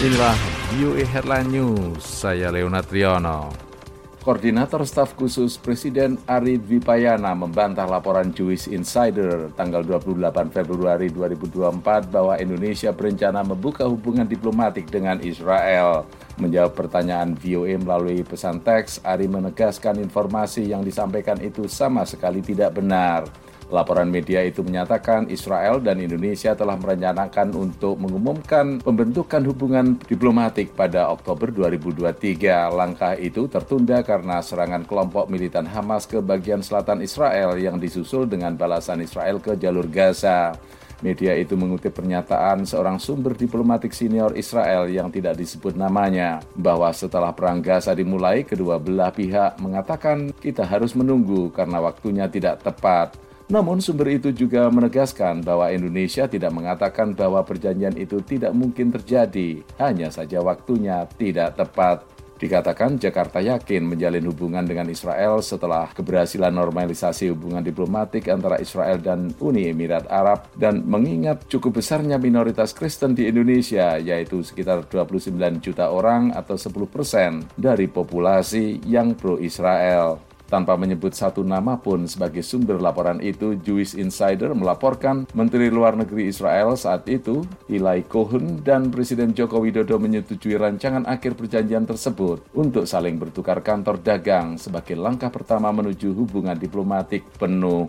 Inilah VOA Headline News, saya Leonard Triono. Koordinator Staf Khusus Presiden Ari Dwipayana membantah laporan Jewish Insider tanggal 28 Februari 2024 bahwa Indonesia berencana membuka hubungan diplomatik dengan Israel. Menjawab pertanyaan VOA melalui pesan teks, Ari menegaskan informasi yang disampaikan itu sama sekali tidak benar. Laporan media itu menyatakan Israel dan Indonesia telah merencanakan untuk mengumumkan pembentukan hubungan diplomatik pada Oktober 2023. Langkah itu tertunda karena serangan kelompok militan Hamas ke bagian selatan Israel yang disusul dengan balasan Israel ke jalur Gaza. Media itu mengutip pernyataan seorang sumber diplomatik senior Israel yang tidak disebut namanya, bahwa setelah perang Gaza dimulai, kedua belah pihak mengatakan kita harus menunggu karena waktunya tidak tepat. Namun sumber itu juga menegaskan bahwa Indonesia tidak mengatakan bahwa perjanjian itu tidak mungkin terjadi, hanya saja waktunya tidak tepat. Dikatakan Jakarta yakin menjalin hubungan dengan Israel setelah keberhasilan normalisasi hubungan diplomatik antara Israel dan Uni Emirat Arab dan mengingat cukup besarnya minoritas Kristen di Indonesia, yaitu sekitar 29 juta orang atau 10% dari populasi yang pro-Israel. Tanpa menyebut satu nama pun sebagai sumber laporan itu, Jewish Insider melaporkan Menteri Luar Negeri Israel saat itu, Eli Cohen, dan Presiden Joko Widodo menyetujui rancangan akhir perjanjian tersebut untuk saling bertukar kantor dagang sebagai langkah pertama menuju hubungan diplomatik penuh.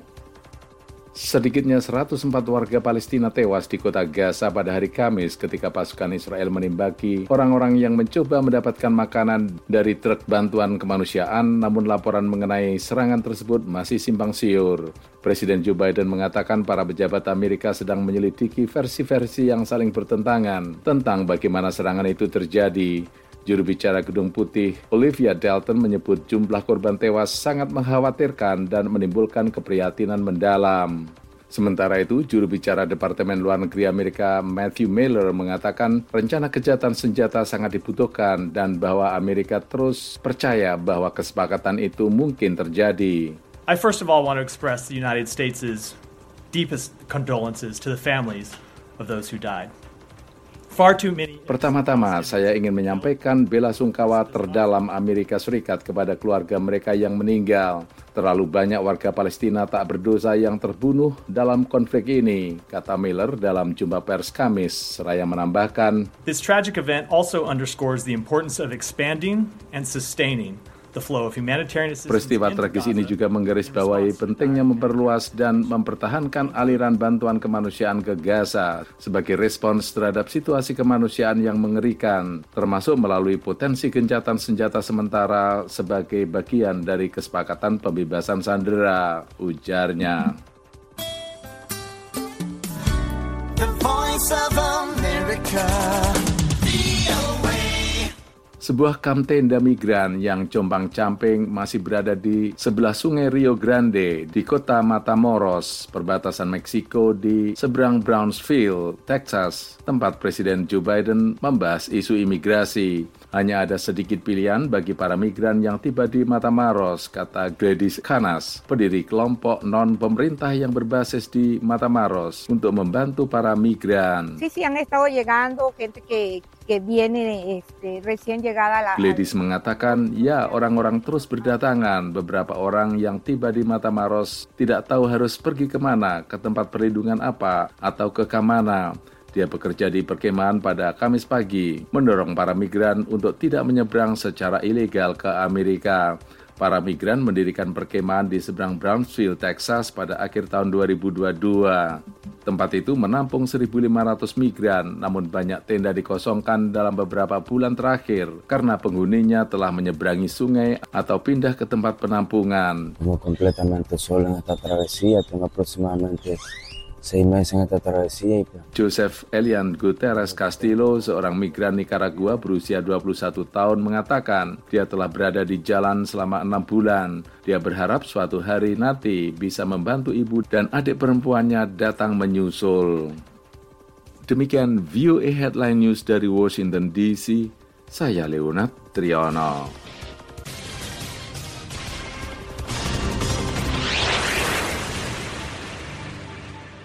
Sedikitnya 104 warga Palestina tewas di kota Gaza pada hari Kamis ketika pasukan Israel menembaki orang-orang yang mencoba mendapatkan makanan dari truk bantuan kemanusiaan, namun laporan mengenai serangan tersebut masih simpang siur. Presiden Joe Biden mengatakan para pejabat Amerika sedang menyelidiki versi-versi yang saling bertentangan tentang bagaimana serangan itu terjadi. Juru bicara Gedung Putih, Olivia Dalton, menyebut jumlah korban tewas sangat mengkhawatirkan dan menimbulkan keprihatinan mendalam. Sementara itu, juru bicara Departemen Luar Negeri Amerika Matthew Miller mengatakan rencana gencatan senjata sangat dibutuhkan dan bahwa Amerika terus percaya bahwa kesepakatan itu mungkin terjadi. I first of all want to express the United States' deepest condolences to the families of those who died. Pertama-tama, saya ingin menyampaikan belasungkawa terdalam Amerika Serikat kepada keluarga mereka yang meninggal. Terlalu banyak warga Palestina tak berdosa yang terbunuh dalam konflik ini, kata Miller dalam jumpa pers Kamis, seraya menambahkan, This tragic event also underscores the importance of expanding and sustaining the flow of humanitarian assistance. Peristiwa tragis ini juga menggarisbawahi pentingnya memperluas dan mempertahankan aliran bantuan kemanusiaan ke Gaza sebagai respons terhadap situasi kemanusiaan yang mengerikan, termasuk melalui potensi gencatan senjata sementara sebagai bagian dari kesepakatan pembebasan sandera, ujarnya. The Voice of America. Sebuah kamp tenda migran yang compang-camping masih berada di sebelah sungai Rio Grande di kota Matamoros, perbatasan Meksiko di seberang Brownsville, Texas, tempat Presiden Joe Biden membahas isu imigrasi. Hanya ada sedikit pilihan bagi para migran yang tiba di Matamoros, kata Gladys Canas, pendiri kelompok non-pemerintah yang berbasis di Matamoros untuk membantu para migran. Sí, han estado llegando gente que viene recién llegada. Gladys mengatakan, ya, orang-orang terus berdatangan. Beberapa orang yang tiba di Matamoros tidak tahu harus pergi kemana, ke tempat perlindungan apa, atau ke kamana. Dia bekerja di perkemahan pada Kamis pagi, mendorong para migran untuk tidak menyeberang secara ilegal ke Amerika. Para migran mendirikan perkemahan di seberang Brownsville, Texas pada akhir tahun 2022. Tempat itu menampung 1.500 migran, namun banyak tenda dikosongkan dalam beberapa bulan terakhir karena penghuninya telah menyeberangi sungai atau pindah ke tempat penampungan. Completamente solo en esta travesía, tengo aproximadamente 6 meses en esta travesía. Joseph Elian Gutierrez Castillo, seorang migran Nicaragua berusia 21 tahun, mengatakan dia telah berada di jalan selama 6 bulan. Dia berharap suatu hari nanti bisa membantu ibu dan adik perempuannya datang menyusul. Demikian VOA Headline News dari Washington DC, saya Leonard Triono.